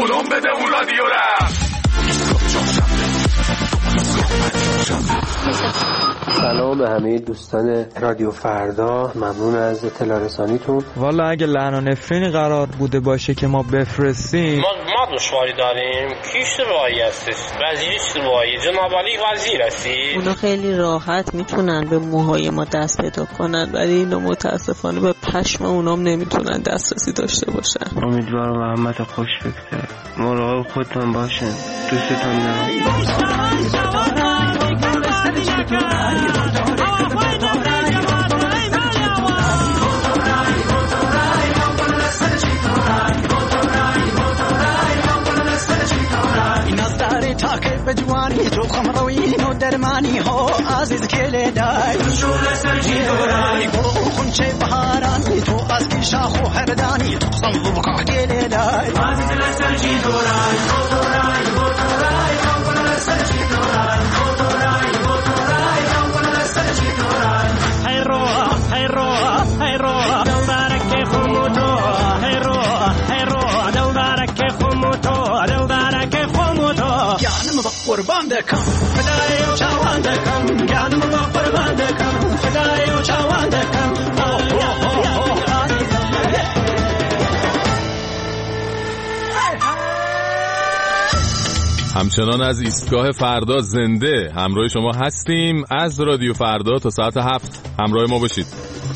کدوم بده اون رادیو را. سلام به همه دوستان رادیو فردا، ممنون از اطلاع رسانیتون. والا اگه لعن و نفرینی قرار بوده باشه که ما بفرستیم، ما دشواری داریم. کیش روایی هستش؟ وزیرش روایی، جناب علی وزیر هستی؟ اونا خیلی راحت میتونن به موهای ما دست پیدا کنن، ولی اینا متاسفانه به پشم اونام نمیتونن دسترسی داشته باشن. امیدوارم رحمت خوش بگذره. مراقب خودتان باشین. دوستتان دارم. بجوانی تو خمروین و درمانی ها عزیز کلی دای شور سرجی دورای خونچه بهارانی تو از کی شاخ و هردانی تو قسم ببقع کلی دای عزیز سرجی دورای دورای دورای کامل سرجی دورای دورای دورای کامل سرجی دورای هیرو هیرو هیرو دلبرک خمودو هیرو هیرو دلبرک خمودو دلبرک خمودو گانم قربان دکم خدای چاوان دکم گانم قربان دکم خدای چاوان دکم. همچنان از ایستگاه فردا زنده همراه شما هستیم. از رادیو فردا تا ساعت 7 همراه ما باشید.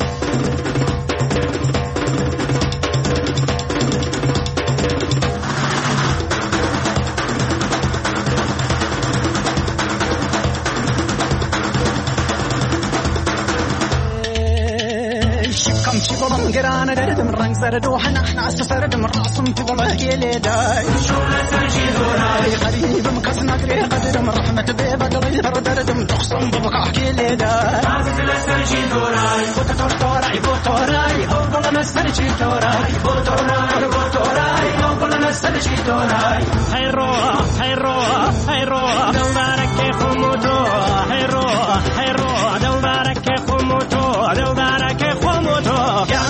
گرانه دردم رنگ زرد و حنا سردم راسم في والله يلي داي شو سرجي دورای غريب مكس نقري قدرم رحمة ببدري دردم تخصم ببقى يلي داي عزيز سرجي دورای بوتوراي بوتوراي هو والله سرجي دورای بوتوراي بوتوراي هو والله سرجي دورای هيرو هيرو هيرو دلبرك خمودو هيرو هيرو دلبرك خمودو دلبرك خمودو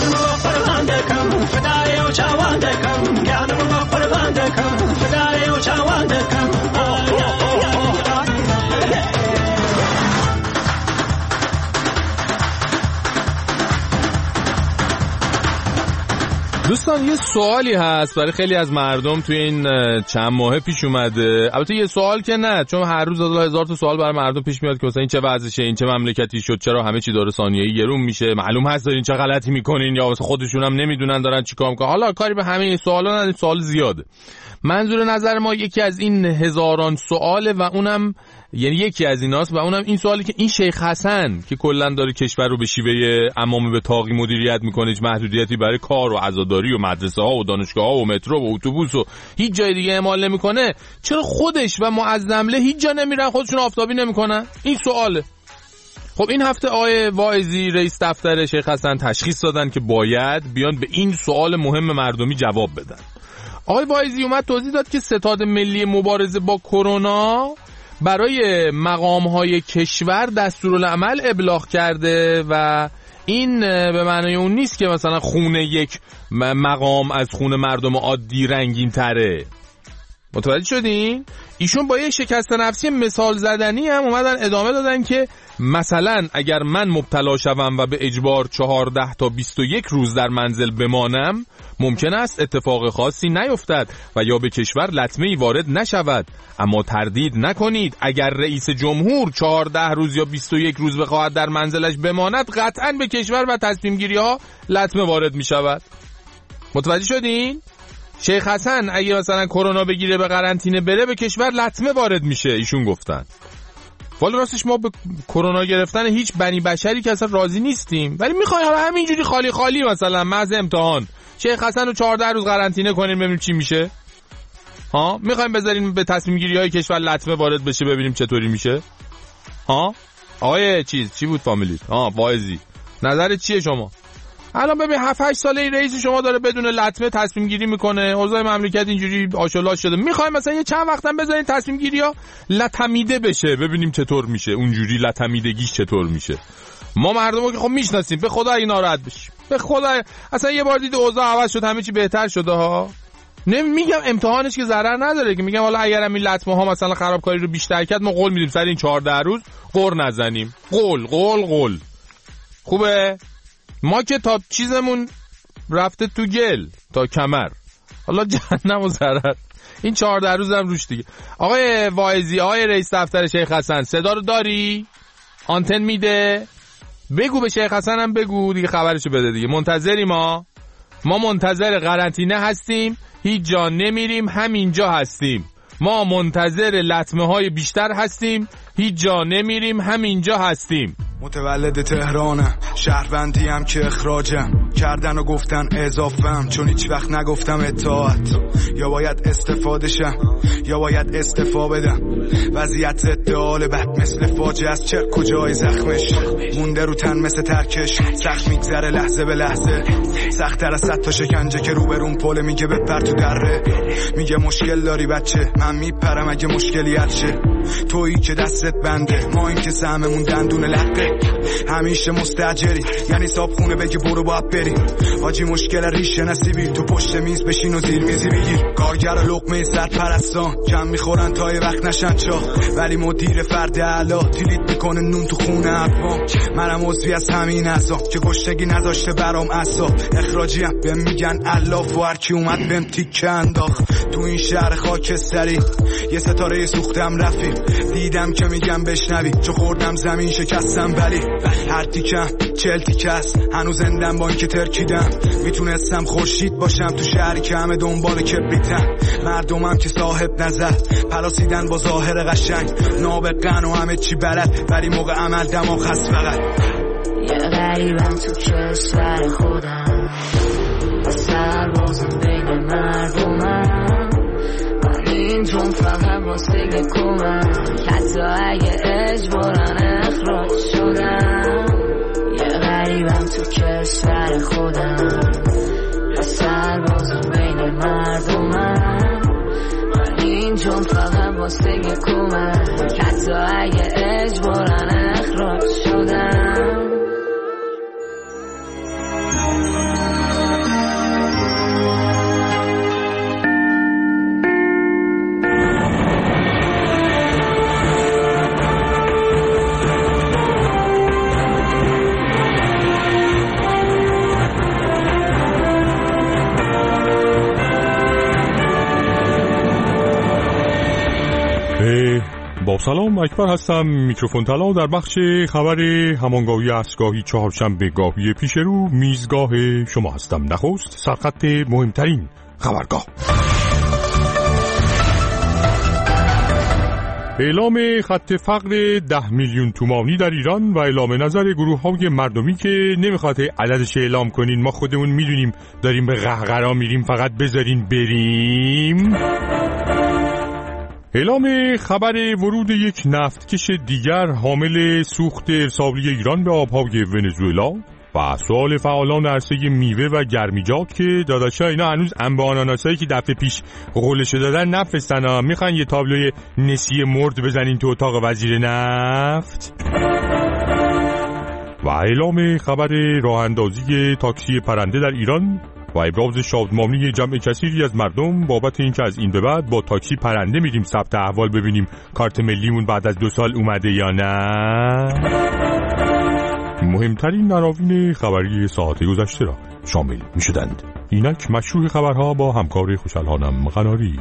دوستان یه سوالی هست برای خیلی از مردم توی این چند ماه پیش اومده. البته یه سوال که نه، چون هر روز هزار تا سوال برای مردم پیش میاد که مثلا این چه وضعشه، این چه مملکتی شد، چرا همه چی داره ثانیه‌ای گرون میشه، معلوم هست دارین چه غلطی میکنین، یا واسه خودشون هم نمیدونن دارن چیکار میکنن. حالا کاری به همه این سوالا نداریم، سوال زیاده. منظور نظر ما یکی از این هزاران سواله و اونم یعنی یکی از ایناست و اونم این سوالی که این شیخ حسن که کلا داره کشور رو به شیوه عمامه به طاقی مدیریت میکنه، هیچ محدودیتی برای کار و عزاداری و مدرسه ها و دانشگاه ها و مترو و اتوبوس و هیچ جای دیگه اعمال نمیکنه، چرا خودش و معظمله هیچ جا نمیرن، خودشون آفتابی نمیکنن؟ این سواله. خب این هفته آقای واعظی رئیس دفتر شیخ حسن تشخیص دادن که باید بیان به این سوال مهم مردمی جواب بدن. آقای واعظی اومد توضیح داد که ستاد ملی مبارزه با کرونا برای مقام‌های کشور دستورالعمل ابلاغ کرده و این به معنای اون نیست که مثلا خون یک مقام از خون مردم عادی رنگین تره. متوجه شدین؟ ایشون با یه شکست نفسی مثال زدنی هم اومدن ادامه دادن که مثلا اگر من مبتلا شوم و به اجبار 14 تا 21 روز در منزل بمانم، ممکن است اتفاق خاصی نیفتد و یا به کشور لطمه‌ای وارد نشود، اما تردید نکنید اگر رئیس جمهور 14 روز یا 21 روز بخواهد در منزلش بماند، قطعاً به کشور و تصمیم گیری ها لطمه وارد می شود. متوجه شدین؟ شیخ حسن اگه مثلا کرونا بگیره به قرنطینه بره، به کشور لطمه وارد میشه. ایشون گفتن والا راستش ما به کرونا گرفتن هیچ بنی بشری که اصلا راضی نیستیم، ولی میخوایم همینجوری خالی خالی مثلا محض امتحان شیخ حسن رو 14 روز قرنطینه کنیم ببینیم چی میشه. ها میخوایم بذاریم به تصمیم گیری های کشور لطمه وارد بشه ببینیم چطوری میشه. ها آقای چی بود فامیلیت؟ واعظی نظرت چیه شما؟ الان ببین 7-8 ساله رئیس شما داره بدون لطمه تصمیم گیری میکنه، اوضاع مملکت اینجوری آشولاش شده، میخوایم مثلا یه چند وقتم بذارین تصمیم گیری ها لطمیده بشه ببینیم چطور میشه، اونجوری لطمیدگیش چطور میشه. ما مردمو که خب میشناسیم، به خدا این ناراحت بشیم، به خدا اصلا یه بار دید اوضاع عوض شد همه چی بهتر شده ها. میگم امتحانش که ضرر نداره که، میگم حالا اگرم این لطمه ها مثلا خرابکاری رو بیشتر کرد ما قول میدیم سر این 14 روز قر نزنیم. قول خوبه. ما که تا چیزمون رفته تو گل تا کمر، حالا جهنم و ضرر. این 14 روز هم روش دیگه. آقای واعظی، آقای رئیس دفتر شیخ حسن، صدا رو داری؟ آنتن میده؟ بگو به شیخ حسن هم بگو دیگه خبرشو بده دیگه. منتظریم ما منتظر قرنطینه هستیم، هیچ جا نمیریم، همینجا هستیم. ما منتظر لطمه های بیشتر هستیم، هیچ جا نمیریم، همینجا هستیم. متولد تهرانم، شهروندیم که اخراجم کردن و گفتن اضافم، چون هیچ وقت نگفتم اطاعت. یا باید استفاده شم یا باید استفا بدم. وضعیت ضد حال بد مثل فاجعه است، چه کجای زخمش مونده رو تن مثل ترکش. سخت میگذره لحظه به لحظه، سخت‌تر از 100 تا شکنجه که روبرون پل میگه بپر تو دره. میگه مشکل داری بچه، من میپرم اگه مشکلی حل شه. تویی که دستت بنده، ما این که سهممون دندون لقه. همیشه مستاجری یعنی صابخونه بگی برو باید بری. حاجی مشکل ریشه نصیبی، تو پشت میز بشین و زیر میزی بگیر. کارگر لقمه سرپرستان کم میخورن تا یه وقت نشن چا، ولی مدیر فرد اعلا تیلیت میکنه نون تو خونه اقوام. منم عضوی از همین عذاب که گشتگی نداشته برام عصاب. اخراجیم بهم میگن الاف و هر کی اومد بهم تیکه انداخت. تو این شهر خاکستری یه ستاره سوختم رفیق، دیدم که میگم بشنوی، چو خوردم زمین شکستم ولی هر تیکم 40 تیکه است. هنوز زندم با این که ترکیدم، میتونستم خورشید باشم تو شهری که همه دنبال کبریتن. مردمم که صاحب نظر پلاسیدن با ظاهر قشنگ، نابغه‌ن و همه چی بلد ولی موقع عمل دماغ هست فقط. یه غریبم تو کشور خودم، سربازم بین مردمم. من اینجون فقط واسه کمک، حتی اگه اجبارن اخراج شدم. یه غریبم تو کشور خودم، سربازم بین مردمم. من اینجون فقط واسه کمک، حتی اگه اجبارن اخراج شدم. با سلام، اکبر هستم، میکروفون طلا در بخش خبر همانگاهی عصرگاهی چهارشنبه گاهی پیش رو میزگاه شما هستم. نخست سرخط مهمترین خبرگاه. اعلام خط فقر 10 میلیون تومانی در ایران و اعلام نظر گروه‌های مردمی که نمیخواد عددش اعلام کنین، ما خودمون میدونیم داریم به قهقرا میریم، فقط بذارین بریم. اعلام خبر ورود یک نفتکش دیگر حامل سوخت ارسالی ایران به آبهای ونزوئلا و سوال فعالان عرصه میوه و گرمیجات که داداشا اینا هنوز انبه آناناسایی که دفعه پیش قولشو دادن نفرستن، میخوان یه تابلوی نسیه مرد بزنین تو اتاق وزیر نفت. و اعلام خبر راه اندازی تاکسی پرنده در ایران و ابراز شادمانی جمع کثیری از مردم بابت اینکه از این به بعد با تاکسی پرنده میریم ثبت احوال ببینیم کارت ملیمون بعد از 2 سال اومده یا نه. مهمترین عناوین خبری ساعت گذشته را شامل میشدند. اینک مشروع خبرها با همکار خوشحالانم قناری.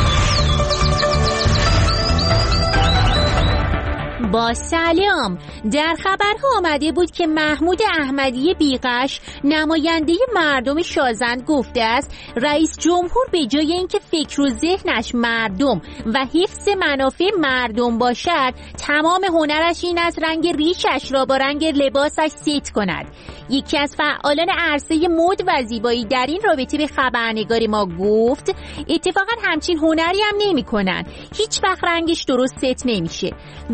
با سلام، در خبرها آمده بود که محمود احمدی بیغش نماینده مردم شازند گفته است رئیس جمهور به جای اینکه فکر و ذهنش مردم و حفظ منافع مردم باشد، تمام هنرش این است رنگ ریشش را با رنگ لباسش ست کند. یکی از فعالان عرصه مد و زیبایی در این رابطه به خبرنگار ما گفت اتفاقا همچین هنری هم نمی کنن، هیچ وقت رنگش درست ست نمیشه. وی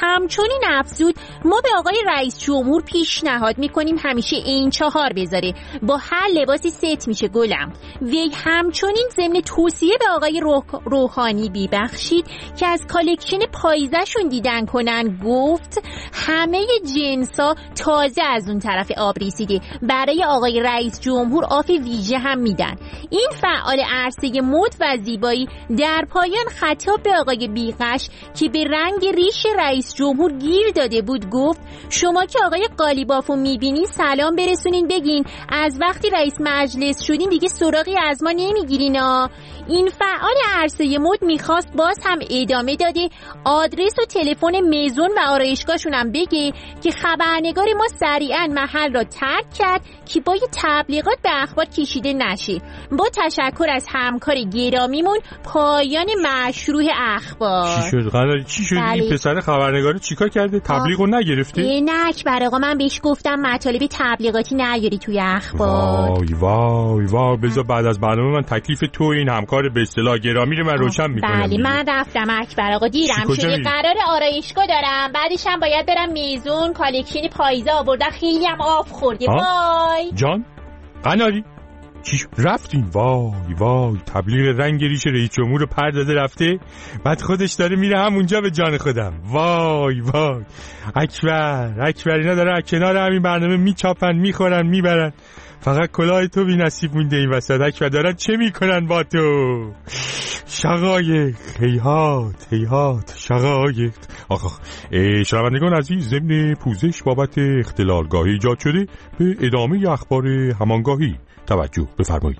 همچنین افزود ما به آقای رئیس جمهور پیشنهاد میکنیم همیشه این 4 بذاره، با هر لباسی ست میشه گلم. وی همچنین ضمن توصیه به آقای روحانی ببخشید که از کالکشن پاییزشون دیدن کنن، گفت همه جنسا تازه از اون طرف آب رسیده، برای آقای رئیس جمهور آف ویژه هم میدن. این فعال عرصه مد و زیبایی در پایان خطاب به آقای بیغش که به رنگ ریش رئیس جمهور گیر داده بود گفت شما که آقای قالیبافو میبینین سلام برسونین بگین از وقتی رئیس مجلس شدین دیگه سراغی از ما نمیگیرین ها. این فعال عرصه مد میخواست باز هم ادامه داده آدرس و تلفن میزون و آرایشگاهشون هم بگه که خبرنگار ما سریعا محل را ترک کرد که با یه تبلیغات به اخبار کشیده نشه. با تشکر از همکار گرامیمون، پایان مشروع اخبار. چی شد قرار چی شد؟ بله. این پسر خبرنگار چیکار کرده؟ تبلیغو نگرفته؟ نه اکبر آقا، من بهش گفتم مطالب تبلیغاتی نیاری توی اخبار. وای وای وای، بذار بعد از برنامه من تکلیف تو این همکار به اصطلاح گرامی رو من روشن میکنم. بله من رفتم اکبر آقا، دیرم شده، قرار آرایشگاه دارم، بعدش هم باید برم میزون کالکشن پاییزه آوردم، خیلی هم آب خورده. وای جان قناری چی رفتین؟ وای وای، تبلیغ رنگ ریش رئیس جمهور رو پر داده رفته، بعد خودش داره میره همونجا. به جان خودم وای وای. اکبر اینا داره کنار همین برنامه میچاپن میخورن میبرن، فقط کلاه تو بی نصیب مونده این وسط. اکبر دارن چه میکنن با تو؟ شقایق، هیهات شقایق. آخ شنوندگان عزیز، ضمن پوزش بابت اختلالگاهی ایجاد شده به ادامه اخبار همانگاهی توجه بفرمایید.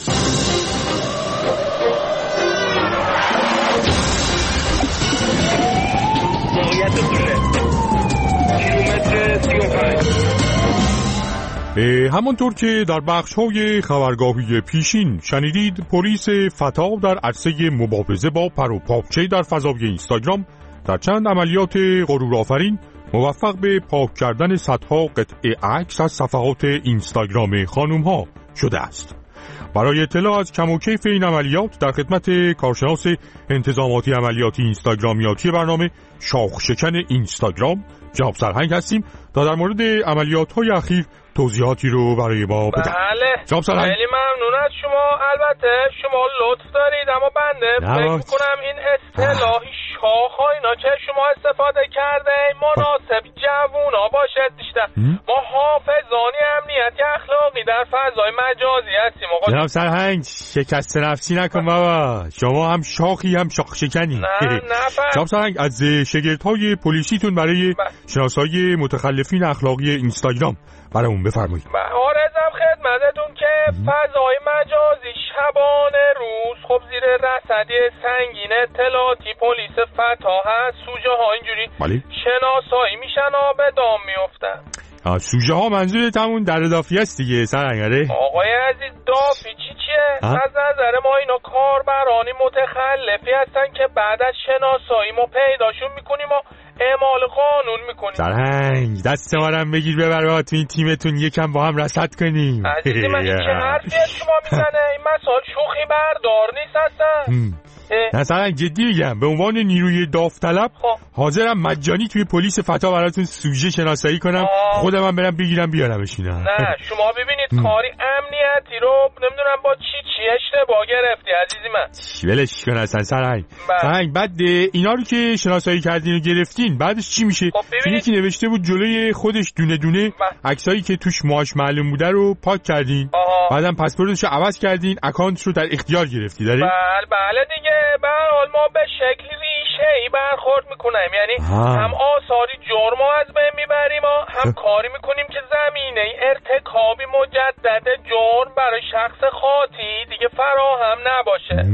همانطور که در بخش‌های خبرگاهی پیشین شنیدید، پلیس فتا در عرصه مبارزه با پر و پاچه در فضای اینستاگرام در چند عملیات غرورآفرین موفق به پاک کردن صدها قطعه عکس از صفحات اینستاگرام خانم‌ها شده است. برای اطلاع از کم و کیف این عملیات در خدمت کارشناس انتظاماتی عملیاتی اینستاگرامیاتی برنامه شاخ شکن اینستاگرام جناب سرهنگ هستیم تا در مورد عملیات‌های اخیر توضیحاتی رو برای ما بدن. بله جناب سرهنگ، خیلی ممنون از شما. البته شما لطف دارید، اما بنده فکر می‌کنم این اصطلاحی شاخ‌ها اینا که شما استفاده کرده مناسب جوونا باشه بیشتر. ما حافظان امنیتی اخلاقی در فضای مجازی هستیم آقا. جناب سرهنگ شکست نفسی نکن بابا، شما هم شاخی هم شاخ شکنی. نه جناب سرهنگ، از شگردهای پلیسیتون برای شناسایی متخلفین اخلاقی اینستاگرام برامون بفرمایید. عرضم خدمتتون که فضای مجازی شبانه روز خب زیر رصدی سنگین اطلاعاتی پلیس فتا هست. سوژه ها اینجوری شناسایی میشن و به دام میفتن. سوژه ها منظورت همون در دافی است دیگه سرهنگ؟ آقای عزیز دافی چیه؟ از نظر ما اینا کاربرانی متخلفی هستن که بعد از شناسایی ما پیداشون میکنیم و اعمال قانون میکنیم. سرهنگ دست ما رو بگیر ببر با تو این تیمتون یکم با هم رصد کنیم. عزیزی من این چه حرفی از شما میزنه؟ این مسائل شوخی بردار نیست هستن. نه سرهنگ جدی میگم، به عنوان نیروی داوطلب حاضرم مجانی توی پلیس فتا براتون سوژه شناسایی کنم. خودم هم برم بگیرم بیارمشون. نه شما ببینید کاری امنیتی رو نمیدونم با چی اشتباه گرفتی عزیزی من. ولش کن اصلا سرهنگ. سرهنگ بعد اینا رو که شناسایی کردین و گرفتین بعدش چی میشه؟ چون یکی نوشته بود جلوی خودش دونه دونه عکسایی که توش موهاش معلوم بوده رو پاک کردین، بعدم پاسپورتش رو عوض کردین، اکانت رو در اختیار گرفتی داره؟ بله دیگه. به هر حال ما به شکلی ریشه‌ای برخورد میکنیم، یعنی هم آثاری جرم از بین میبریم و هم کاری میکنیم که زمینه ارتکابی مجدد جرم برای شخص خاطی دیگه فراهم نباشه.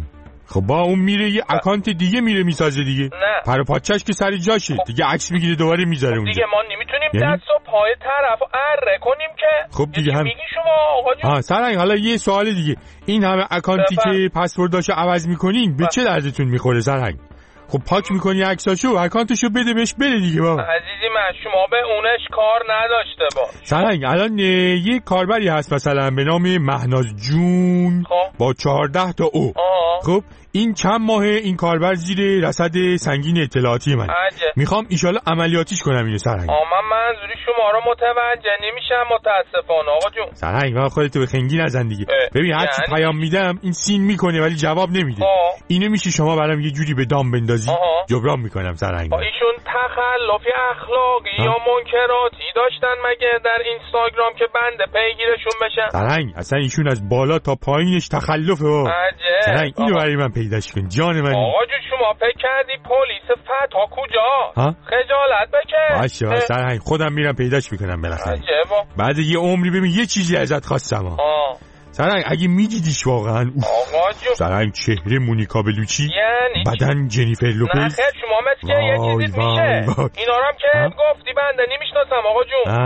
خب با اون میره یه اکانت دیگه میره میسازه دیگه. نه پر و پاچش که سر جاشه دیگه، عکس میگیره دوباره میذاره اونجا. دیگه ما نمیتونیم دست و پای طرفو اره کنیم که. خب دیگه هم میگی شما آقا جون. سرهنگ حالا یه سوال دیگه، این همه اکانتی که پسورداشو عوض میکنین به چه دردتون میخوره سرهنگ؟ خب پاک میکنی عکساشو، اکانتشو بده بهش بره دیگه بابا. عزیزی من شما به اونش کار نداشته باش. سرهنگ الان یه کاربری هست مثلا به نام مهناز جون با 14 تا او. خب این چند ماه این کاربر زیر رصد سنگین اطلاعاتی من. میخوام ایشالا عملیاتیش کنم اینو سرهنگ. من منظوری شما رو متوجه نمیشم متاسفانه آقا جون. سرهنگ من خودتو به خنگی نزن دیگه. ببین هرچی پیام میدم این سین میکنه ولی جواب نمیده. اینو میشه شما برام یه جوری به دام بندازی؟ جبران میکنم سرهنگ. ایشون تخلفی اخلاقی یا منکراتی داشتن مگه در اینستاگرام که بنده پیگیرشون بشم؟ سرهنگ اصلا ایشون از بالا تا پایینش تخلفه. سرهنگ اینو برای من پیداش کن جان من. آقا جون شما فکر کردی پلیس فتا کجا؟ خجالت بکش. باشه سرهنگ خودم میرم پیداش میکنم بالاخره. بعد یه عمری ببین یه چیزی ازت خواستم. سرهنگ اگه میدیدیش واقعا سرهنگ چهره مونیکا بلوچی یعنی بدن جنیفر لوپز. نه خیر شما مثل یه چیزی میشه اینا رو هم که گفتی بنده نمیشناسم آقا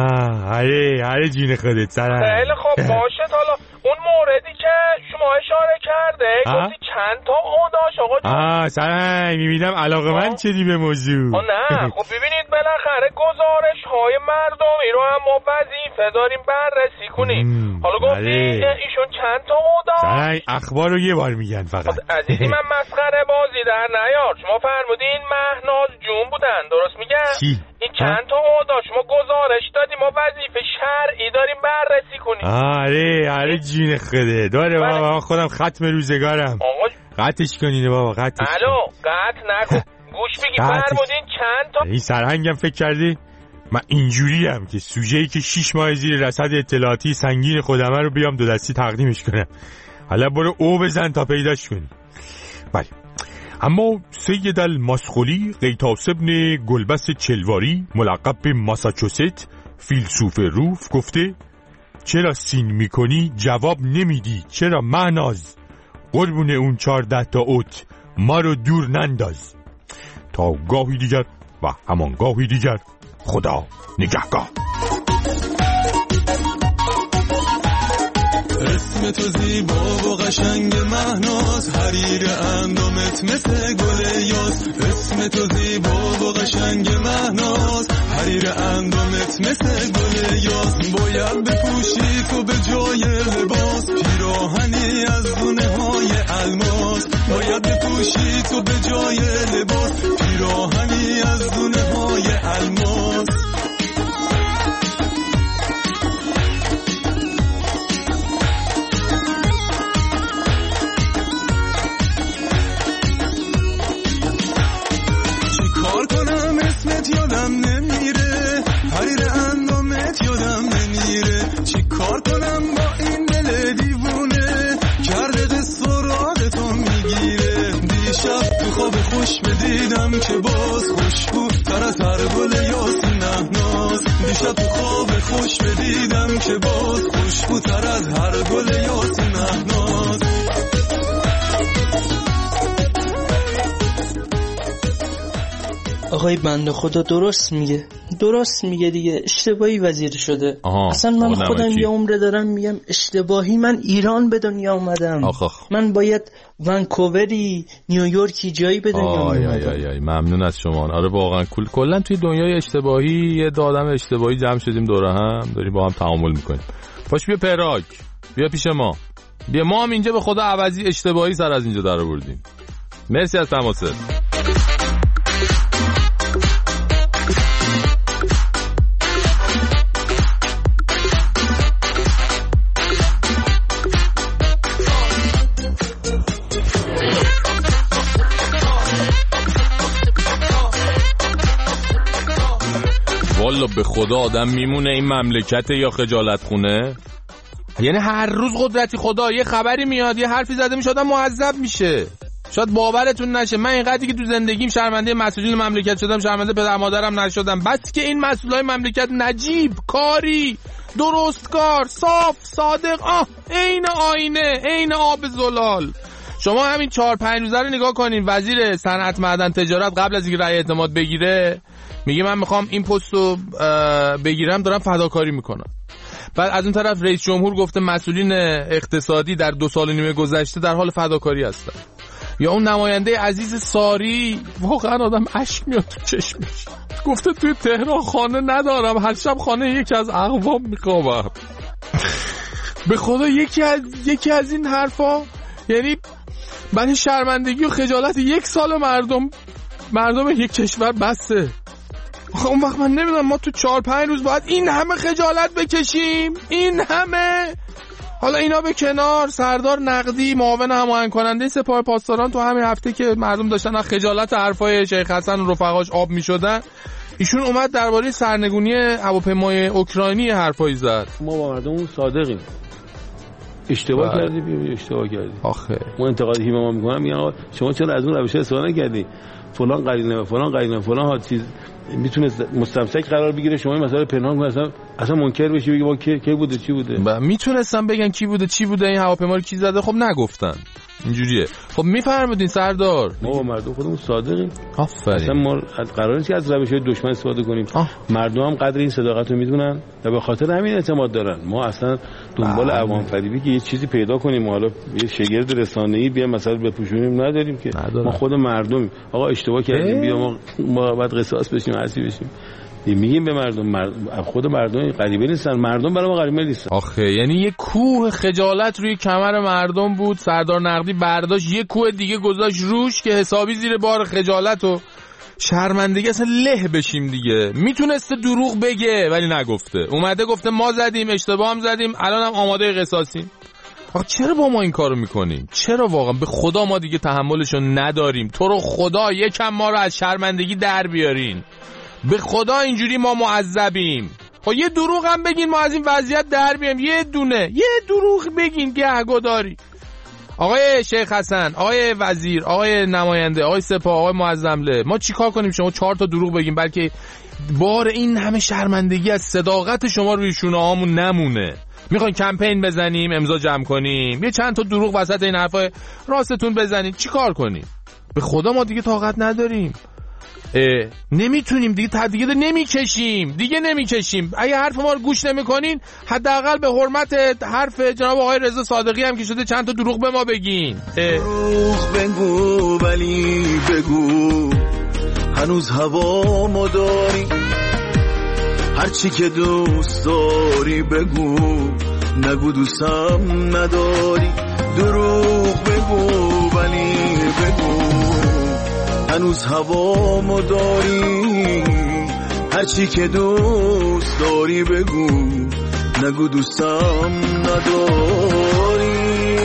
جون. آره جین خودت سرهنگ. خیلی خوب باشه. حالا اون موردی که شما اشاره کرده گفتی چند تا داشت آقا جون. سرهنگ میبینم علاقه‌مند شدی به موضوع. نه خب ببینید بالاخره گزارش های مردمی رو هم ما وظیفه داریم بررسی کنیم. حالا گفتی ایشون چند تا داشت. سرهنگ اخبار رو یه بار میگن فقط. عزیزی من مسخره بازی در نیار. شما فرمودین مهناز جون بودن درست میگن؟ این چند تا داشت ما گزارش دادیم ما وظیفه شرعی داریم بررسی کنیم. آره جین خده داره بابا خودم ختم روزگارم. قطعش کنین بابا قطعش. قطع نکن. گوش بگی فرمودین چند تا. این سرهنگم فکر کردی من اینجوریم که سوژه‌ای که 6 ماه زیر رصد اطلاعاتی سنگین خودمه رو بیام دو دستی تقدیمش کنم. حالا برو او بزن تا پیداش کنی. بله اما سید المسخولی قیتاس ابن گلبس چلواری ملقب به ماساچوست فیلسوف روف گفته چرا سین میکنی جواب نمیدی؟ چرا مهناز؟ قربون اون 14 تا اوت ما رو دور ننداز. تا گاهی دیگر و همان گاهی دیگر خدا نگهگاه. اسم تو زیبا و قشنگ مهناز حریر اندامت مثل گل یاس. اسم تو زیبا و قشنگ مهناز حریر اندامت مثل گل یاس. باید بپوشی تو به جای لباس پیراهنی از دونه های الماس. باید بپوشی تو به جای لباس پیراهنی از دونه های الماس. یادم نمیره حریر اندامت یادم نمیره. چی کار کنم با این دل دیوونه کرده سراغتو میگیره. دیشب تو خواب خوش بدیدم که باز خوشبو تر از هر گل یاسین مهناز. دیشب تو خواب خوش بدیدم که باز خوشبو تر از هر گل یاسین مهناز. آقای بنده خدا درست میگه دیگه. اشتباهی وزیر شده. اصلا من خودم یه عمره دارم میگم اشتباهی من ایران به دنیا اومدم. من باید ونکووری نیویورکی جایی به دنیا اومدم. ممنون از شما. آره واقعا کلا توی دنیای اشتباهی یه آدم اشتباهی جمع شدیم دور هم داریم با هم تعامل میکنیم. باش بیا پراگ بیا پیش ما. بیا ما هم اینجا به خدا عوضی اشتباهی سر از اینجا در آوردیم. مرسی از تماست. والا به خدا آدم میمونه این مملکت یا خجالت خونه. یعنی هر روز قدرتی خدا یه خبری میاد یه حرفی زده میشه آدم معذب میشه. شاید باورتون نشه من اینقدری که تو زندگیم شرمنده مسئولین مملکت شدم شرمنده پدر مادرم نشدم. بس که این مسئولای مملکت نجیب کاری درستکار صاف صادق عین آینه عین آب زلال. شما همین 4-5 روزه رو نگاه کنین. وزیر صنعت معدن تجارت قبل از اینکه رأی اعتماد بگیره میگه من میخوام این پستو بگیرم دارم فداکاری میکنم. بعد از اون طرف رئیس جمهور گفته مسئولین اقتصادی در 2 سال و نیم گذشته در حال فداکاری هستن. یا اون نماینده عزیز ساری واقعا آدم اشک میاد تو چشمش گفته توی تهران خانه ندارم هر شب خانه یکی از اقوام میخوابم. به خدا یکی از این حرفا یعنی برای شرمندگی و خجالت یک سال مردم یک کشور بسه. اون وقت من نمیدونم ما تو 4-5 روز باید این همه خجالت بکشیم؟ این همه؟ حالا اینا به کنار، سردار نقدی معاون هماهنگ کننده سپاه پاسداران تو همین هفته که مردم داشتن از خجالت حرفای شیخ حسن و رفقاش آب میشدن، ایشون اومد درباره سرنگونی هواپیمای اوکراینی حرفایی زد. ما با مردم صادقیم. اشتباه کردی اشتباه کردی. آخه ما انتقادی که به ما میکنن میگن آقا شما چرا از اون روش استفاده نکردی؟ فلان قرینه فلان چیز میتونه مستمسک قرار بگیره، شما این مسئله پنهان کنید، اصلا منکر بشی بگی با کی بوده چی بوده. میتونستم بگن کی بوده چی بوده، این هواپیما رو کی زده، خب نگفتن. اینجوریه. خب میفرمودین سردار ما با مردم خودمون صادقیم. آفرین. اصلا ما قرار نیست از روش‌های دشمن استفاده کنیم. مردم هم قدر این صداقت رو میدونن و به خاطر همین اعتماد دارن. ما اصلا دنبال عوام فریبی که یه چیزی پیدا کنیم و حالا یه شگرد رسانه‌ای بیا مثلا بپوشونیم نداریم که. ما خود مردم آقا اشتباه کردیم بیا ما بعد قصاص بشیم حسی بشیم. میگیم به مردم خود مردم غریبه نیستن، مردم برای ما غریبه نیستن. آخه یعنی یه کوه خجالت روی کمر مردم بود، سردار نقدی برداشت یه کوه دیگه گذاشت روش که حسابی زیر بار خجالت و شرمندگی اصلا له بشیم دیگه. میتونسته دروغ بگه ولی نگفته، اومده گفته ما زدیم، اشتباه هم زدیم، الان هم آماده قصاصیم. آخه چرا با ما این کارو میکنیم؟ چرا واقعا؟ به خدا ما دیگه تحملشو نداریم. تو رو خدا یکم ما رو از شرمندگی در بیارین. به خدا اینجوری ما معذبیم. خب یه دروغ هم بگین ما از این وضعیت در بیایم، یه دروغ بگین گهگداری. آقای شیخ حسن، آقای وزیر، آقای نماینده، آقای سپاه، آقای معظمله، ما چیکار کنیم شما 4 تا دروغ بگیم بلکه بار این همه شرمندگی از صداقت شما روی شونه‌هامون نمونه؟ میخواین کمپین بزنیم، امضا جمع کنیم، یه چند تا دروغ وسط این حرفای راستتون بزنیم، چیکار کنیم؟ به خدا ما دیگه طاقت نداریم. نمیتونیم دیگه نمیکشیم. اگه حرف ما رو گوش نمیکنین حداقل به حرمت حرف جناب آقای رضا صادقی هم که شده چند تا دروغ به ما بگین. دروغ بگو ولی بگو هنوز هوا مداری، هرچی که دوست داری بگو، نگو دوستم نداری. دروغ بگو ولی بگو هنوز هوا مداری، هرچی که دوست داری بگو، نگو دوستم نداری.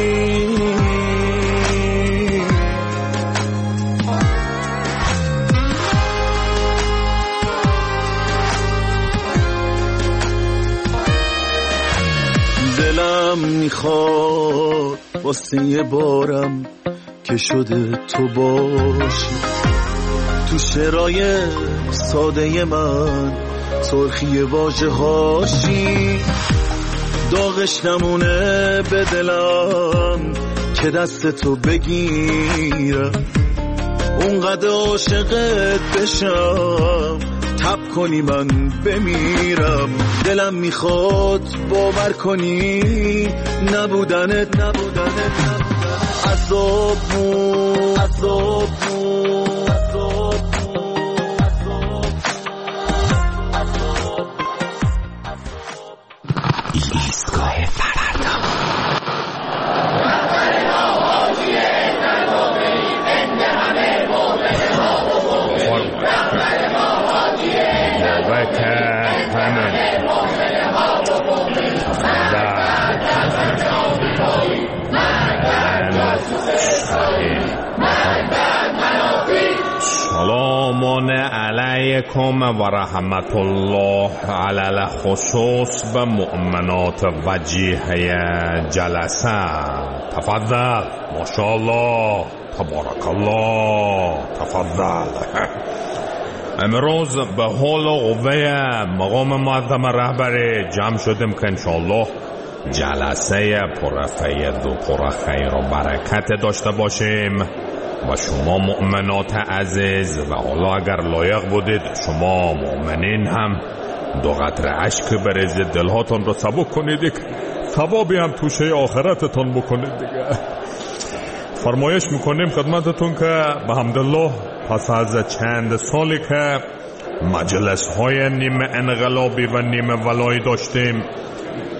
دلم میخواد واسه یه بارم که شده تو باشی، تو شعرهای ساده من سرخی واژه هاشی، داغش نمونه به دلم که دست تو بگیرم، اونقدر عاشقت بشم تب کنی من بمیرم. دلم میخواد باور کنی نبودنت عذاب ایستگاه فردا. سلام علیکم و رحمت الله علی الخصوص به مؤمنات وجیه جلسه. تفضل. ماشاءالله تبارک الله. تفضل. امروز به حال قوه مقام معظم رهبری جمع شدیم که انشاءالله جلسه پر فیض و پر خیر و برکت داشته باشیم و شما مؤمنات عزیز و حالا اگر لایق بودید شما مؤمنین هم 2 قطره اشک بریزید، دلهاتون رو سبک کنید، یک ثوابی هم توشه آخرتتون بکنید دیگه. فرمایش میکنیم خدمتتون که به حمدالله پس از چند سالی که مجلس های نیمه انقلابی و نیمه ولایی داشتیم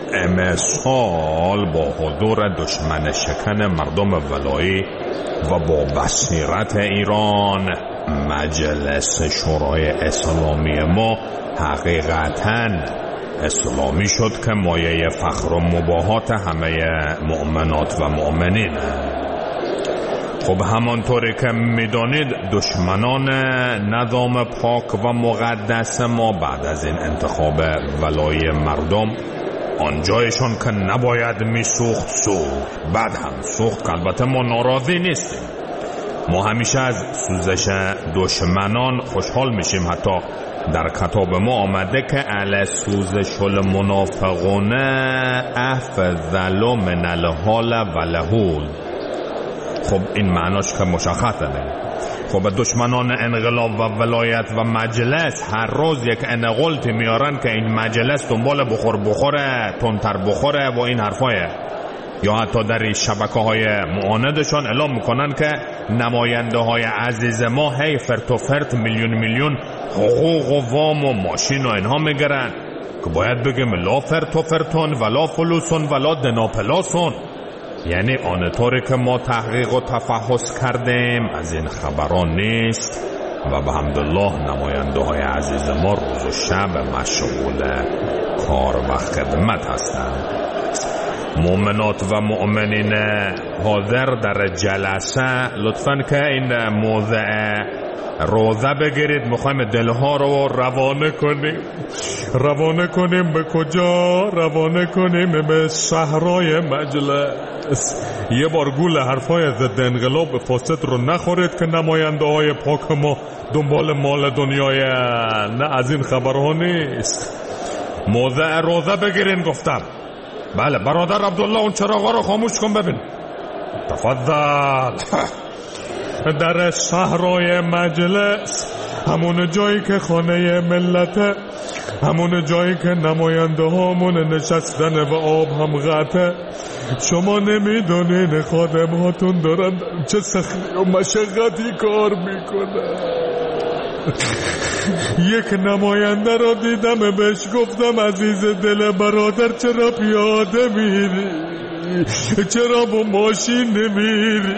امسال با حضور دشمن شکن مردم ولایی و با بصیرت ایران مجلس شورای اسلامی ما حقیقتاً اسلامی شد که مایه فخر و مباهات همه مؤمنات و مؤمنین. خب همانطوری که میدانید دشمنان نظام پاک و مقدس ما بعد از این انتخاب ولای مردم آنجایشان که نباید میسوخت سوخت، بعد هم سوخت. البته ما ناراضی نیستیم، ما همیشه از سوزش دشمنان خوشحال میشیم. حتی در کتاب ما آمده که علی سوزش المنافقون افضل من الحال و لهول. خب این معناش که مشخصه دیگه. خب دشمنان انقلاب و ولایت و مجلس هر روز یک انقلتی میارن که این مجلس دنبال بخوره تندتر بخوره و این حرفایه، یا حتی در شبکه‌های معاندشان اعلام میکنن که نماینده های عزیز ما هی فرت و فرت میلیون حقوق و وام و ماشین و اینها میگرن که باید بگیم لا فرت و فرتون ولا فلوسون ولا دناپلاسون. یعنی آنطوری که ما تحقیق و تفحص کردیم از این خبران نیست و به حمدالله نماینده های عزیز ما روز و شب مشغول کار و خدمت هستند. مؤمنات و مؤمنین حاضر در جلسه لطفاً که این موضع روزه بگیرید، میخوایم دلها رو روانه کنیم به کجا؟ روانه کنیم به صحرای مجلس. یه بار گول حرفای ضد انقلاب فاسد رو نخورید که نماینده های پاک ما دنبال مال دنیای نه از این خبرها نیست. موضع روزه بگیرین گفتم. بله برادر عبدالله اون چراغا رو خاموش کن ببین. تفضل. در صحرای مجلس، همون جایی که خانه ملته، همون جایی که نماینده هامون نشستن و آب هم قطعه. شما نمیدونین خادم هاتون دارن چه سختی و مشقتی کار میکنن. یک نماینده را دیدم بهش گفتم عزیز دل برادر چرا پیاده میری؟ چرا با ماشین نمیری؟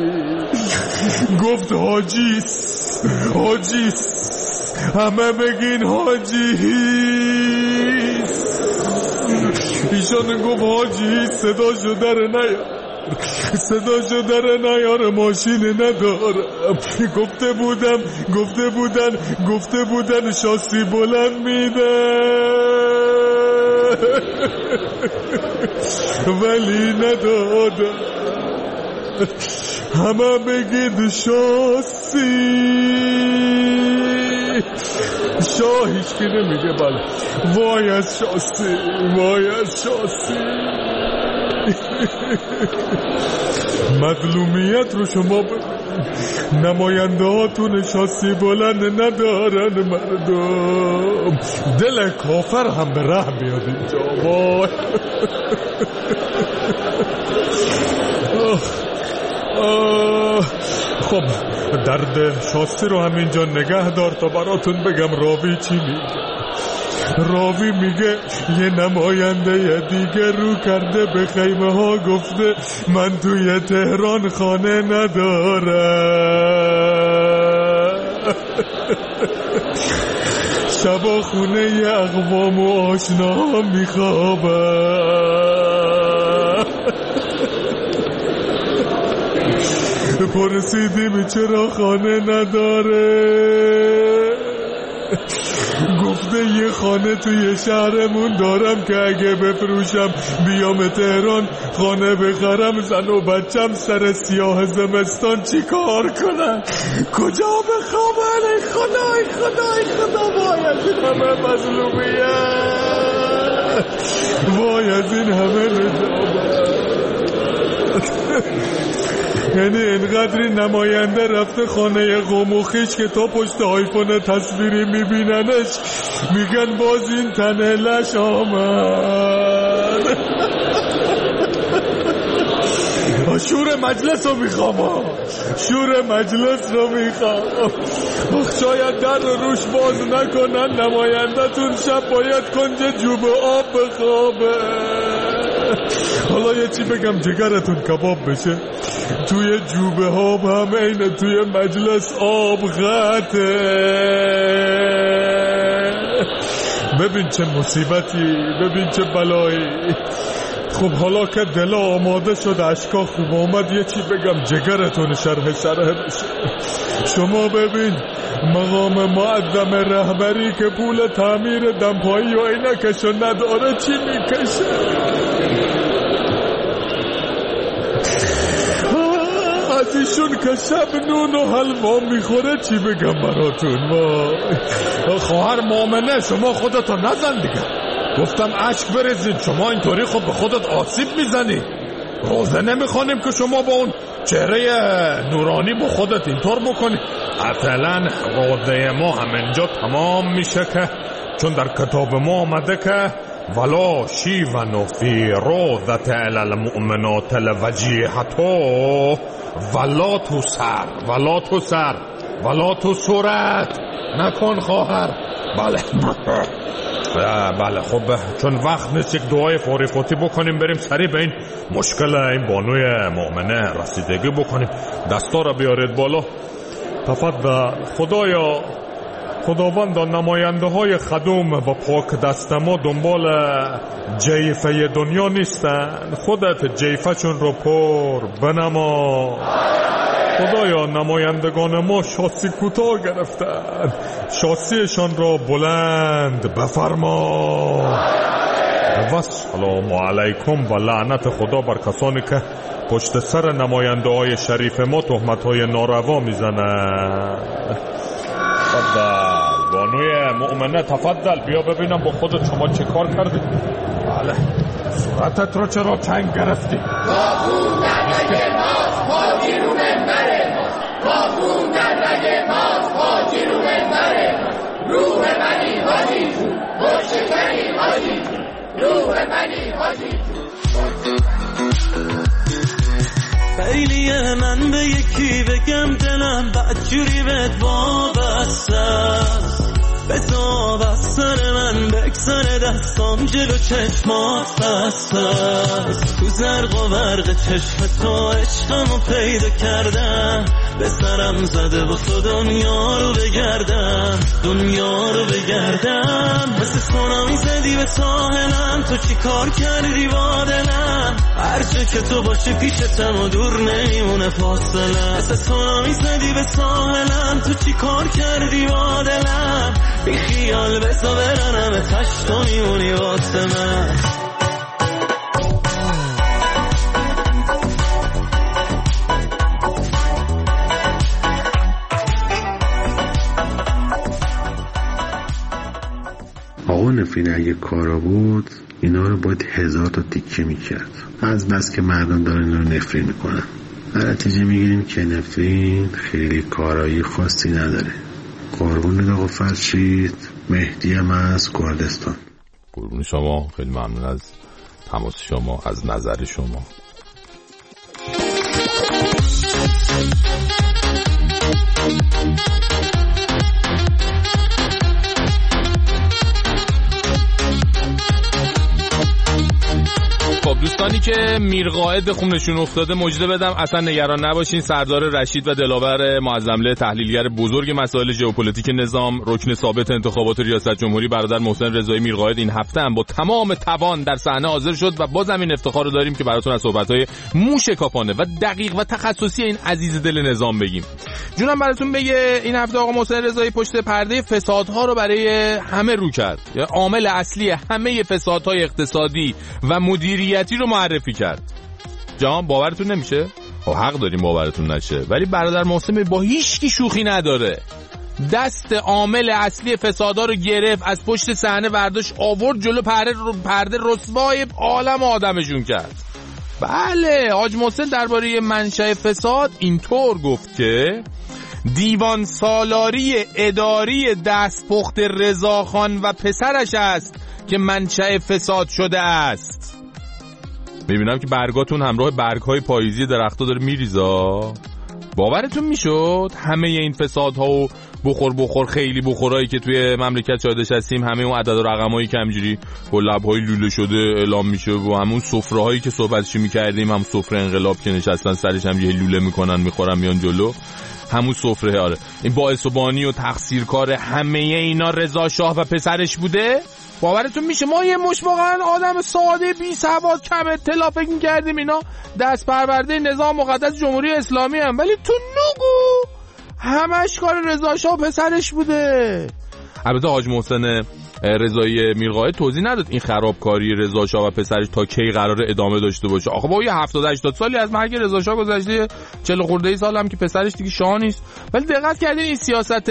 گفت حاجیست. همه بگین حاجیست. ایشان گفت حاجیست. صداشو در نیار ماشین ندارم. گفته بودن شاسی بلند میده ولی ندادم. همه بگید شاسی. شاهیش که نمیگه. بله وای از شاسی. مظلومیت رو شما نماینده هاتون شاسی بلند ندارن مردم. دل کافر هم به رحم بیاد اینجا. وای خب درد شاسی رو همینجا نگه دار تا براتون بگم راوی چی میگه. راوی میگه یه نماینده دیگه رو کرده به خیمه ها گفته من توی تهران خانه ندارم. شبا خونه ی اقوام و آشنا میخوابم. پرسیدیم چرا خانه نداره؟ گفته یه خانه توی شهرمون دارم که اگه بفروشم بیام تهران خانه بخرم زن و بچم سر سیاه زمستان چی کار کنن؟ کجا بخوابن؟ ای خدا وای از این همه مظلومیت، وای از این همه نجابت. یعنی اینقدری نماینده رفته خانه قوم و خویش که تا پشت آیفون تصویری میبیننش میگن باز این تنه لش آمد. شور مجلس رو میخوام. شاید در روش باز نکنن، نمایندتون شب باید کنج جوب آب بخوابه. حالا یه چی بگم جگرتون کباب بشه، توی جوب آب هم اینه توی مجلس آب غته. ببین چه مصیبتی، ببین چه بلایی. خب حالا که دل آماده شد، اشکا خوب آمد، یه چی بگم جگرتون شرح بشه. شما ببین مقام معظم رهبری که پول تعمیر دمپایی و عینکشو نداره چی میکشه. از ایشون که شب نون و حلوا میخوره چی بگم براتون. خواهر مؤمنه شما خودتو نزن دیگه، گفتم اشک بریزید، شما اینطوری خب به خودت آسیب میزنی. روزه نمیخوانیم که شما با اون چهره نورانی با خودت اینطور بکنی. اصلا روزه ما همینجا تمام میشه که چون در کتاب ما آمده که ولا شیون فی روزت المؤمنات الوجیحتو ولا تو سر ولا تو سر ولا تو صورت نکن خواهر. بله خب چون وقت نیست یک دعای فوری فوتی بکنیم، بریم سریع به این مشکل این بانوی مؤمنه رسیدگی بکنیم. دستا را بیارید بالا. تفضل. خداوند نماینده های خدوم و پاک دست ما دنبال جیفه دنیا نیستن، خودت جیفه‌شون رو پر بنما. خدایا نمایندگان ما شاسی کوتاه گرفتن، شاسیشان را بلند بفرما. و سلام علیکم و لعنت خدا بر کسانی که پشت سر نماینده های شریف ما تهمت های ناروا میزنن. تفضل بانوی مؤمنه، تفضل بیا ببینم با خودت شما چه کار کردی. بله صورتت رو چرا تنگ گرفتی؟ باخون در رگ ماست پاجیرون مره ماست، باخون در رگ ماست پاجیرون مره ماست. روح منی حاجی جون، خوشکنی حاجی جون، روح منی حاجی جون. خیلی من به یکی بگم دلم بدجوری بهت وابسته، بذار از سر من بگذره دستام جلو چشمات بسته. تو زرق و برق چشم تو عشقمو پیدا کردم، به سرم زده با تو دنیا رو بگردم، دنیا رو بگردم. مثل سونامی زدی به ساحلم، تو چی کار کردی با دلم؟ هر جا که تو باشی پیشتم و دور نمیمونه فاصله. مثل سونامی زدی به ساحلم، تو چی کار کردی با دلم؟ بی خیال بزا برنم تشت و میمونی واسه من. آقا نفرین اگه کارا بود اینا رو باید 1000 تا تیکه میکرد، از بس که مردم دارن اینا رو نفرین میکنن. در نتیجه میگیریم که نفرین خیلی کارایی خاصی نداره. قربون آقا فرشید، مهدی هم از گردستان. قربون شما، خیلی ممنون از تماس شما، از نظر شما. خب دوستانی که میرقائد خونشون افتاده مژده بدم، اصلا نگران نباشین. سردار رشید و دلاور معظمله، تحلیلگر بزرگ مسائل ژئوپلیتیک نظام، رکن ثابت انتخابات ریاست جمهوری، برادر محسن رضایی میرقائد این هفته هم با تمام توان در صحنه حاضر شد و باز هم این افتخار رو داریم که براتون از صحبت‌های موشکافانه و دقیق و تخصصی این عزیز دل نظام بگیم. جونم براتون بگه این هفته آقا محسن رضایی پشت پرده فسادها رو برای همه رو کرد. عامل اصلی همه فسادهای اقتصادی و مدیریتی رو معرفی کرد. جان باورتون نمیشه؟ حق داریم باورتون نشه، ولی برادر محسن با هیچ کی شوخی نداره. دست عامل اصلی فسادها رو گرفت، از پشت صحنه برداشت آورد جلو پرده رسوای عالم آدمشون کرد. بله حاج محسن درباره منشأ فساد اینطور گفت که دیوان سالاری اداری دستپخت رضاخان و پسرش است که منشأ فساد شده است. میبینم که برگاتون همراه برگهای پاییزی درخت‌ها داره میریزا. باورتون میشد همه این فسادها و بخور خیلی بخورایی که توی مملکت شاهدش هستیم، همه اون عدد و رقمایی که همجوری با لب‌های لوله شده اعلام میشه و همون سفره‌هایی که صحبتش می‌کردیم، هم سفره انقلاب که نشستن سرش هم یه لوله میکنن میخورن میان جلو، همون سفره. آره این باعث و بانی و تقصیرکار همه اینا رضا شاه و پسرش بوده. باورتون میشه ما یه مش واقعا آدم ساده بی سواد کم اطلاع فکر می‌کردیم اینا دست پرورده نظام مقدس جمهوری اسلامی هم، ولی تو نگو همش کار رضا شاه پسرش بوده. البته حاج محسن رضایی میرقائد توضیح نداد این خرابکاری رضا شاه و پسرش تا کی قراره ادامه داشته باشه. آخه با یه 70-80 سالی از مرگ رضا شاه گذشته، 40 خورده ای سال هم که پسرش دیگه شاه نیست. ولی دقت کردین این سیاست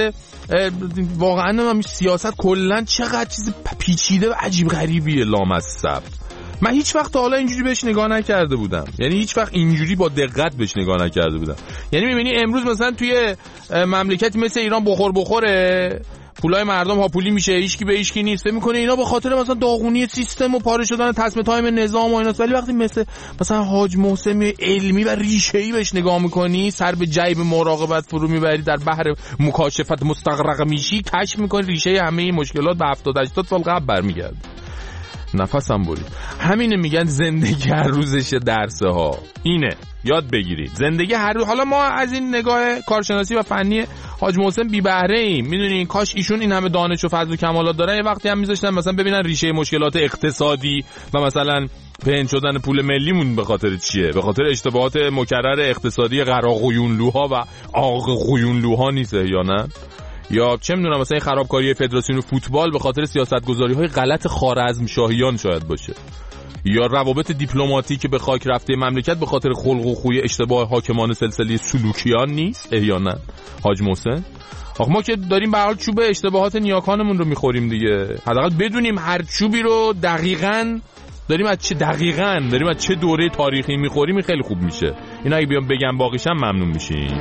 واقعا هم سیاست کلا چقدر چیز پیچیده و عجیب غریبیه لامصب. من هیچ وقت تا حالا اینجوری بهش نگاه نکرده بودم، یعنی هیچ وقت اینجوری با دقت بهش نگاه نکرده بودم. یعنی می‌بینی امروز مثلا توی مملکتی مثل ایران بخوره پولای مردم هاپولی میشه، هیچکی به هیچکی نیست، فکر میکنه اینا به خاطر مثلا داغونی سیستم و پاره شدن تصمیم تایم نظام و ایناست. ولی وقتی مثلا حاج محسن علمی و ریشه‌ای بهش نگاه میکنی، سر به جیب مراقبت فرو میبری، در بحر مکاشفت مستغرق میشی، کشف میکنی ریشه همه این مشکلات به 70-80 سال قبل برمیگرده. نفسم برید. همینه میگن زندگی هر روزش درسه ها. اینه یاد بگیرید زندگی هر روز. حالا ما از این نگاه کارشناسی و فنی حاج محسن بی بهره ایم. میدونین کاش ایشون این همه دانش و فضل و کمالات دارن، یه وقتی هم میذاشتن مثلا ببینن ریشه مشکلات اقتصادی و مثلا پهن شدن پول ملیمون به خاطر چیه، به خاطر اشتباهات مکرر اقتصادی قراقویونلوها و آقویونلوها نیست یا نه، یا چه میدونم مثلا خرابکاری فدراسیون فوتبال به خاطر سیاستگذاری‌های غلط خوارزمشاهیان شاید باشه، یا روابط دیپلماتیک به خاک رفته مملکت به خاطر خلق و خوی اشتباه حاکمان سلسله سلوکیان نیست احیانا حاج محسن. آخه ما که داریم به هر حال چوب اشتباهات نیاکانمون رو میخوریم دیگه، حداقل بدونیم هر چوبی رو دقیقاً داریم از چه دوره تاریخی میخوریم، خیلی خوب میشه. اینا اگه بیام بگم باقیشم ممنون میشین.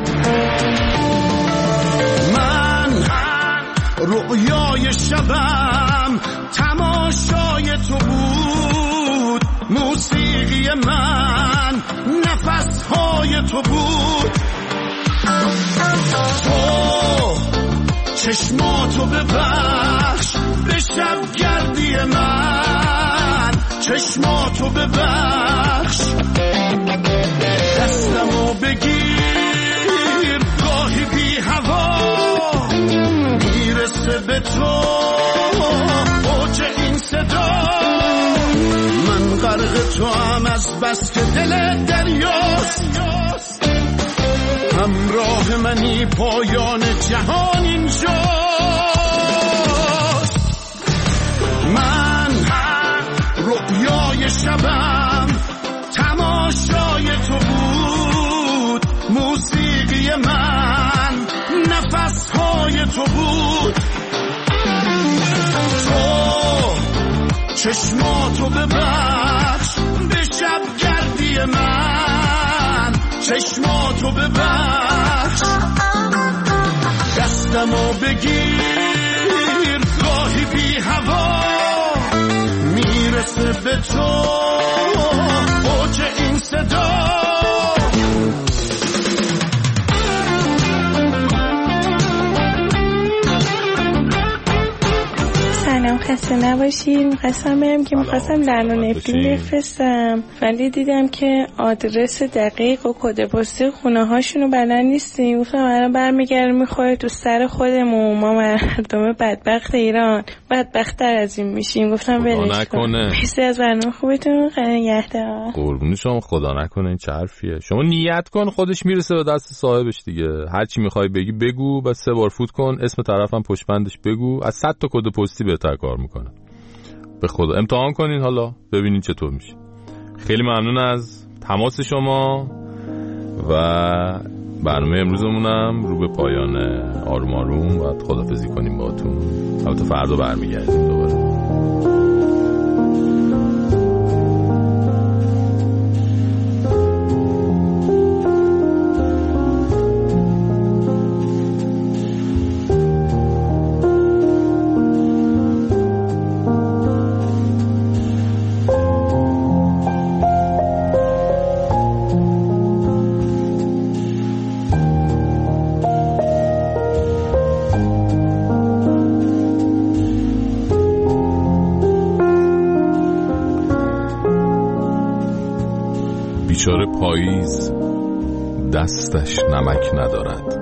رویای شبم تماشای تو بود، موسیقی من نفسهای تو بود، تو چشماتو ببخش به شبگردی من، چشماتو ببخش دستمو بگیر گاهی بی هوا میرسه به تو اوج این صدا، من غرق تو هم از بس که دل دریاست، همراه منی پایان جهان اینجاست. من رؤیای شبم تماشای تو بود، موسیقی من نفسهای تو بود، تو چشماتو ببخش به شبگردی من، چشماتو ببخش دستمو بگیر گاهی بی هوا میرسه به تو اوج این صدا. سلام، خسته نباشید. میخواستم برم که میخواستم لعنه نفرین بفرستم، ولی دیدم که آدرس دقیق و کد پستی خونه هاشونو بلد نیستیم. گفتم الان برمیگردم میخوره تو سر خودمون، ما مردم بدبخت ایران بدبخت‌تر از این میشیم. گفتم ولش کن. مرسی از برنامه خوبتون، خیلی نگهدار. قربون شما، خدا نکنه. این چه حرفیه؟ شما نیت کن خودش میرسه به دست صاحبش دیگه. هر چی میخوای بگی بگو، بس 3 بار فوت کن، اسم طرفم پشت بندش بگو، از 100 تا کد پستی بهتر کار میکنه. به خدا امتحان کنین حالا ببینین چطور میشه. خیلی ممنون از تماس شما و برنامه امروزمونم رو به پایان. آروم آروم باید خدافظی کنیم باهاتون. البته فردا برمیگردیم دوباره. پاییز دستش نمک ندارد.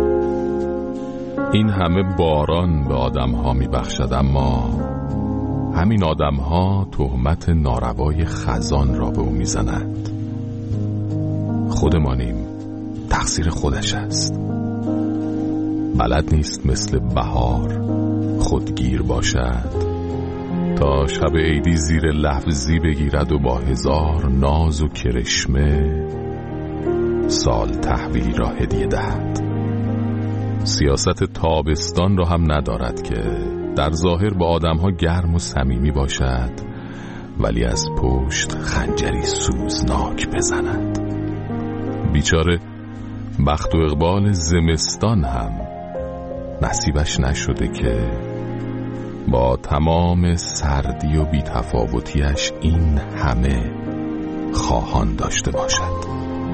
این همه باران به آدم ها می بخشد، اما همین آدم ها تهمت ناروای خزان را به او می زنند. خودمانیم، تقصیر خودش است. بلد نیست مثل بهار خودگیر باشد تا شب عیدی زیر لفظی بگیرد و با 1000 ناز و کرشمه سال تحویلی را هدیه دهد. سیاست تابستان را هم ندارد که در ظاهر با آدم‌ها گرم و صمیمی باشد ولی از پشت خنجری سوزناک بزند. بیچاره بخت و اقبال زمستان هم نصیبش نشده که با تمام سردی و بی‌تفاوتیش این همه خواهان داشته باشد.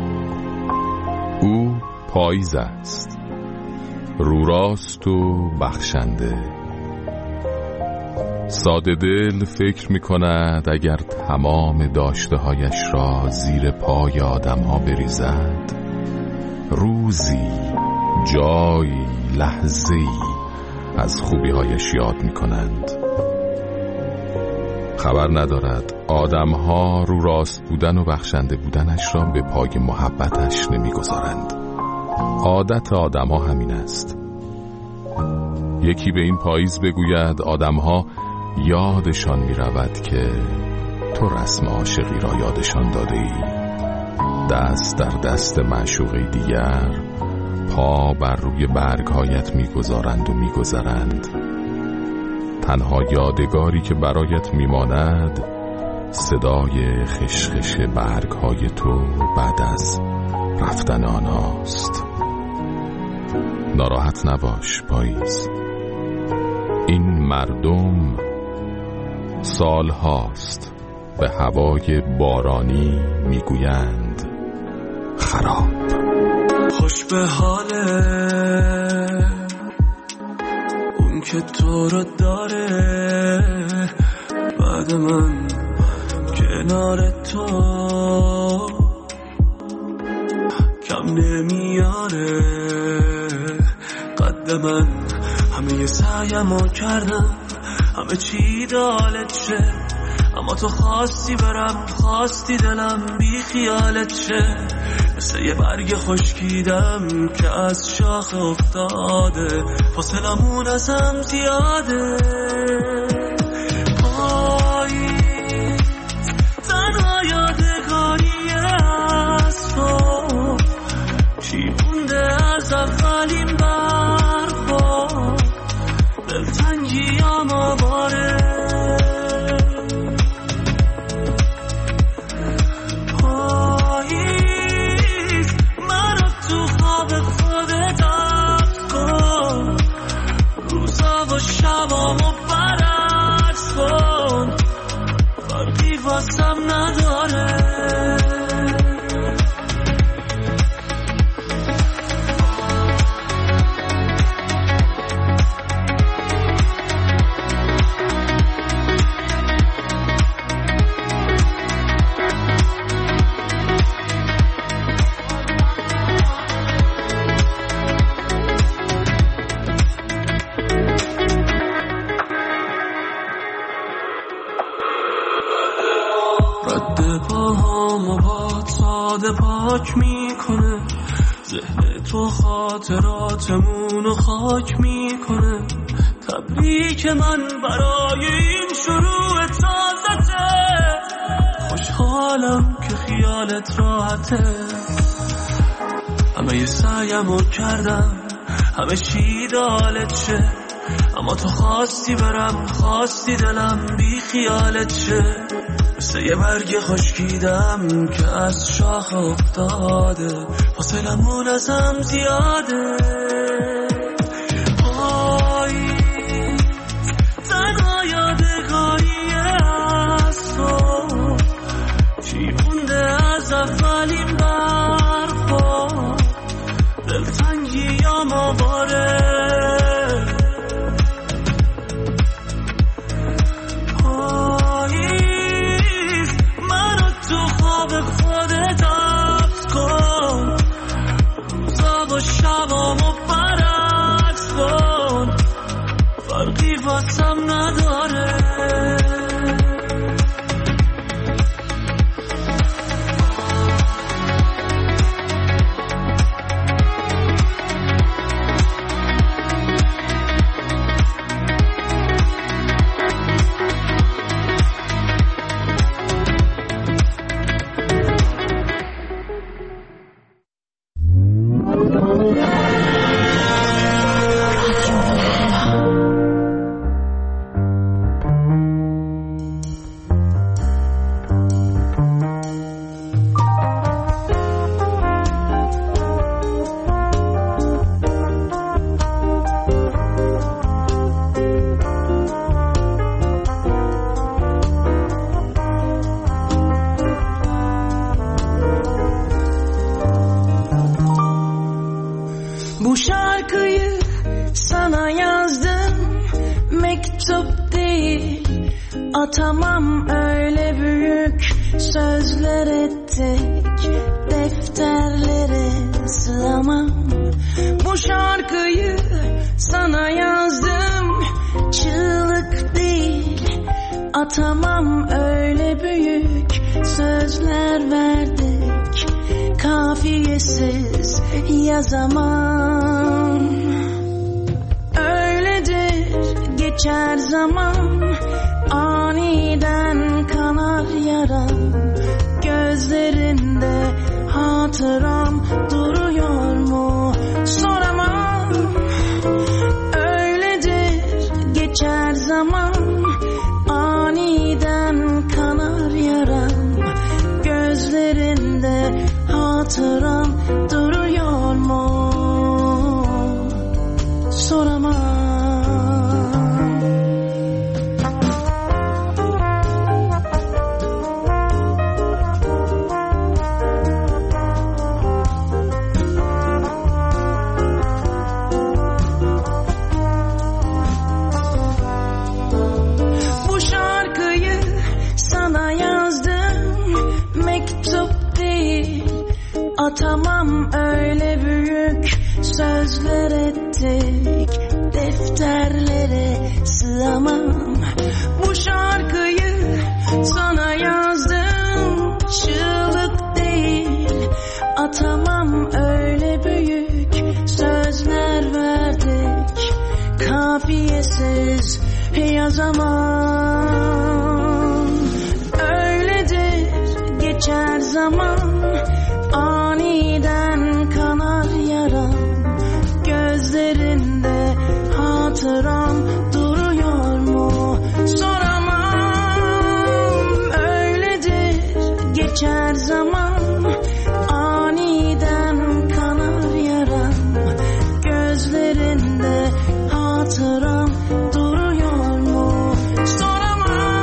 او پاییز است، رو راست و بخشنده. ساده دل فکر می کند اگر تمام داشته هایش را زیر پای آدم ها بریزد، روزی، جایی، لحظه‌ای از خوبی هایش یاد می کنند. خبر ندارد آدم ها رو راست بودن و بخشنده بودنش را به پای محبتش نمی گذارند. عادت آدم ها همین است. یکی به این پاییز بگوید آدم ها یادشان می رود که تو رسم عاشقی را یادشان داده ای. دست در دست معشوقی دیگر پا بر روی برگهایت می گذارند و می گذرند. تنها یادگاری که برایت می ماند صدای خشخش برگهای تو بعد از رفتن آنهاست. ناراحت نباش پاییز، این مردم سالهاست به هوای بارانی میگویند خراب. خوش به حاله اون که تو رو داره بعد من کنار تو کم نمیاره. قد من همه سعیمو کردم، همه چی دالت شه، اما تو خواستی برم، خواستی دلم بی خیالت شه. مثل یه برگ خشکیدم که از شاخ افتاده، فاصلمون ازم زیاده. پاییز تنها یادگاری از تو، چی مونده از اولین برخورد، دلتنگیام آواره. پاییز منو تو خواب خودت عکس کن، روزا و شبامو برعکس کن، فرقی واسم نداره. رد پاهامو باد ساده پاک میکنه، ذهن تو خاطراتمونو خاک میکنه. تبریک من برای این شروع تازته، خوشحالم که خیالت راحته. همه سعیمو کردم، همه چی دالت شه، اما تو خواستی برم، خواستی دلم بی خیالت شه. مثل یه برگ خشکیدم که از شاخ افتاده، فاصلمون ازم زیاده. پاییز تنها یادگاری از تو، چی مونده از اولین برخورد، دلتنگیام آواره. تو خواب خودت şarkıyı sana yazdım, mektup değil. Atamam öyle büyük sözler ettik, defterlere sığamam. Bu şarkıyı sana yazdım, çığlık değil. Atamam öyle büyük sözler verdik, kafiyesiz yazamam. Öyledir geçer zaman, aniden kanar yaram. Gözlerinde hatıram duruyor mu soramam. Öyledir geçer zaman, aniden kanar yaram. Gözlerinde hatıram duruyor mu soramam. Atamam öyle büyük sözler ettik, defterlere sığamam. Bu şarkıyı sana yazdım, çığlık değil. Atamam öyle büyük sözler verdik, kafiyesiz yazamam. Öyledir geçer zaman, aniden kanar yaram. Gözlerinde hatıram duruyor mu soramam. Öyledir geçer zaman, aniden kanar yaram. Gözlerinde hatıram duruyor mu soramam.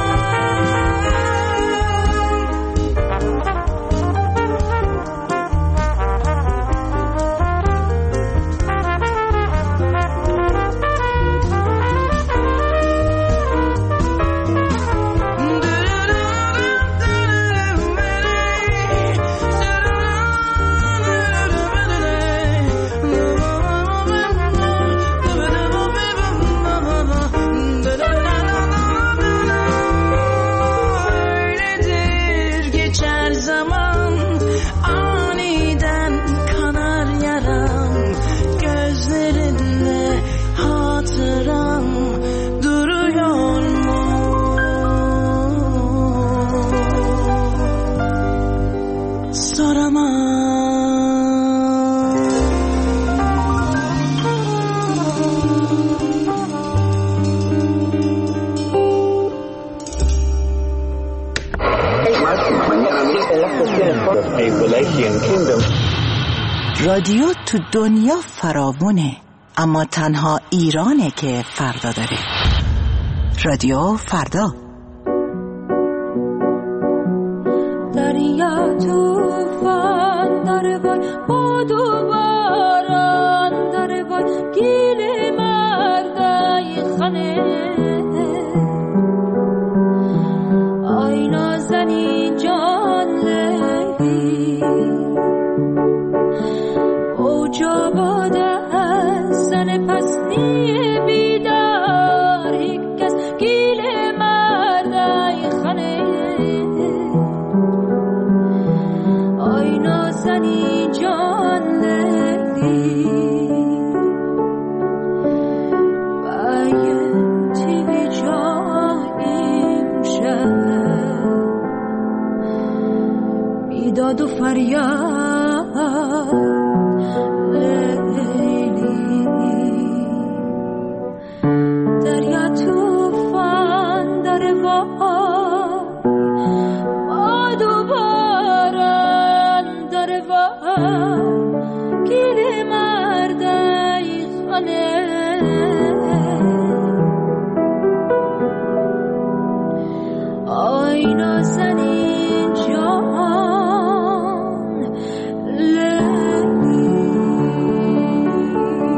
رادیو تو دنیا فراوونه، اما تنها ایرانه که فردا داره. رادیو فردا. دریا توفان داره وای، باد و باران داره وای، گیل مردای خانه. آینا زنی جان لیلی، اوجا باده زن پسنی بیدار، یک کس گیل مردای خانه. آینا زنی جان لیلی، باید تیوی جاییم شد، بیداد و فریاد لیلی. دریا توفان داره وای، باد و باران داره وای، گیل مردای خانه. آینا زنی جان لیلی.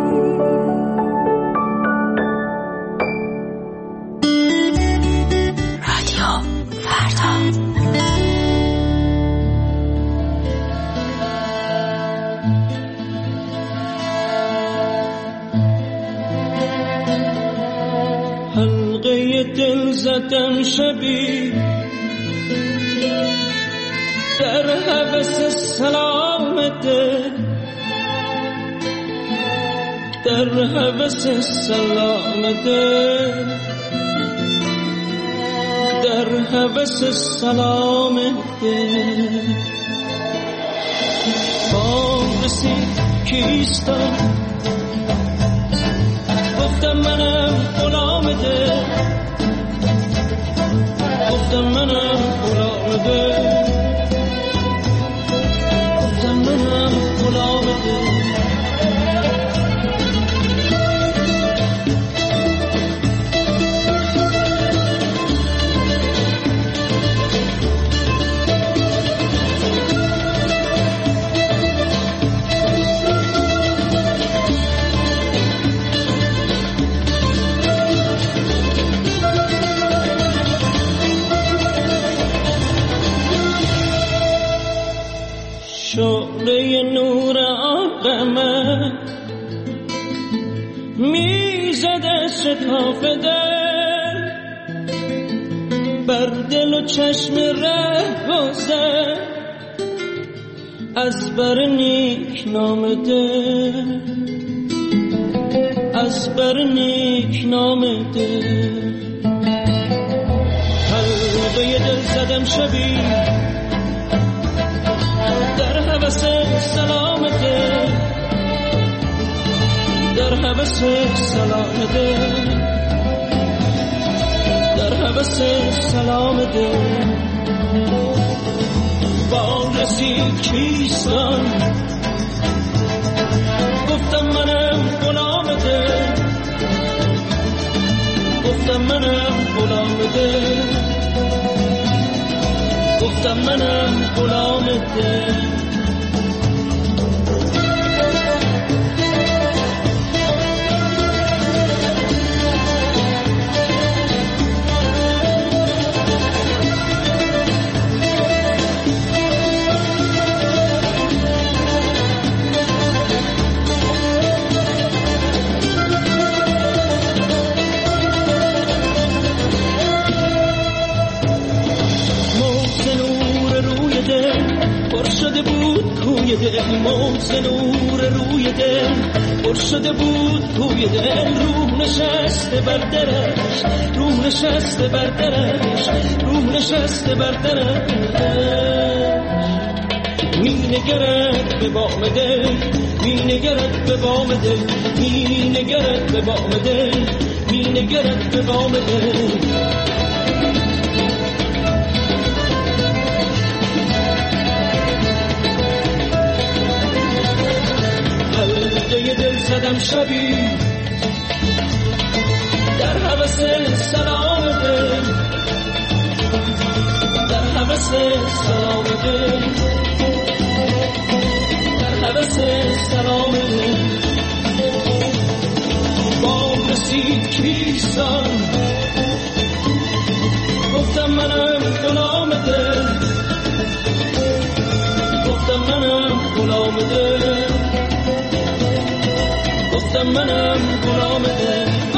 زدم شبی در هوس سلام دل، در هوس سلام دل، در هوس سلام دل. بام رسید کیستم، گفتم منم غلام دل، گفتم منم غلام دل، گفتم منم غلام دل. شعله نور آقامه میزده شکاف دل، بر دل و چشم ره گذر از بر نیک نام دل، از بر نیک نام دل. حلقه دل زدم شبی در هوس سلام دل، در هوس سلام دل، در هوس سلام دل. بام رسید کیستان، گفتم منم غلام دل، گفتم منم غلام دل، گفتم منم غلام دل. شده بود کوی دل، موج نور روی دل پر شده بود کوی دل. روح نشسته بر درش، روح نشسته بر درش، روح نشسته بر درش. می نگرد به بام دل، می نگرد به بام دل، می نگرد به بام دل، می نگرد به بام دل. حلقه دل زدم شبی در هوس سلام دل، در هوس سلام دل، در هوس سلام دل. بام رسید کیستان، گفتم منم غلام دل، گفتم منم غلام دل، گفتم منم غلام دل.